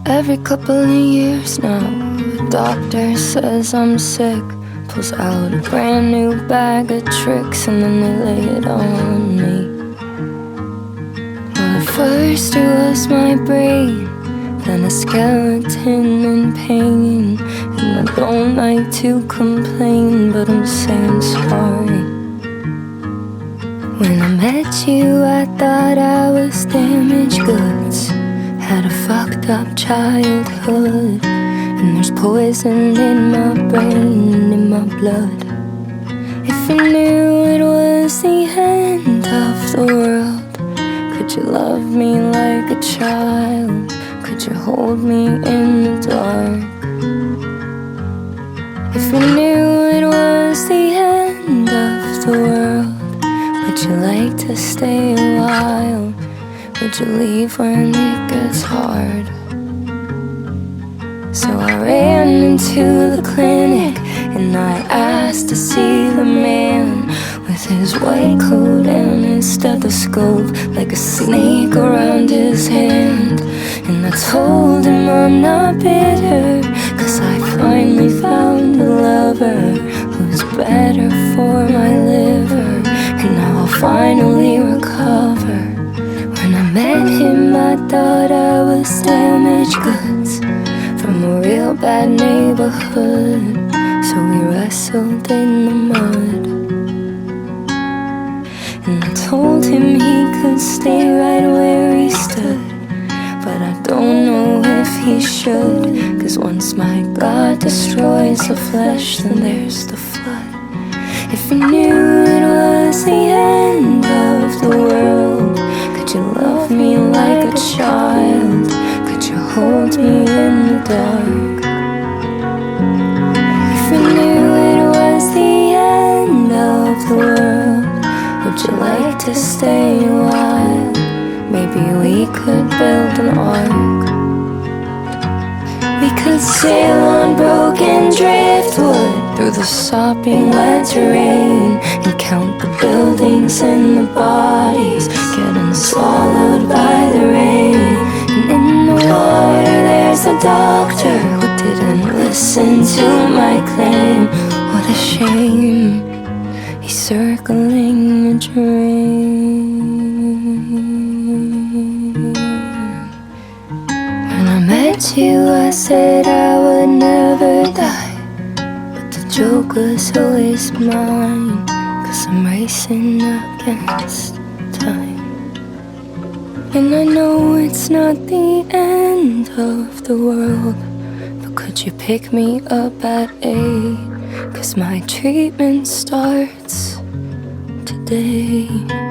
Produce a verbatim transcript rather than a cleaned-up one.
Every couple of years now, the doctor says I'm sick. Pulls out a brand new bag of tricks and then they lay it on me. Well, at first it was my brain, then a skeleton in pain. And I don't like to complain, but I'm saying sorry. When I met you, I thought I was damaged goods. Had a fucked up childhood, and there's poison in my brain and in my blood. If you knew it was the end of the world, could you love me like a child? Could you hold me in the dark? If you knew it was the end of the world, would you like to stay a while? Would you leave when it gets hard? So I ran into the clinic and I asked to see the man with his white coat and his stethoscope like a snake around his hand. And I told him I'm not bitter, cause I finally found a lover who's better for my liver, and now I'll finally recover. When I met him, I thought I was damaged goods from a real bad neighborhood. So we wrestled in the mud, and I told him he could stay right where he stood, but I don't know if he should, cause once my God destroys the flesh, then there's the flood. If you knew it was the end of the world, could you love me like a child? Could you hold me in the dark? If you knew it was the end of the world, would you like to stay a while? Maybe we could build an ark. We could sail on broken driftwood through the sopping wet terrain and count the buildings and the bodies getting swallowed by the rain. And in the water there's a doctor who didn't listen to my claim. What a shame, he's circling a drain. When I met you, I said I would never die, but the joke was always mine, cause I'm racing against time. And I know it's not the end of the world, but could you pick me up at eight? Cause my treatment starts today.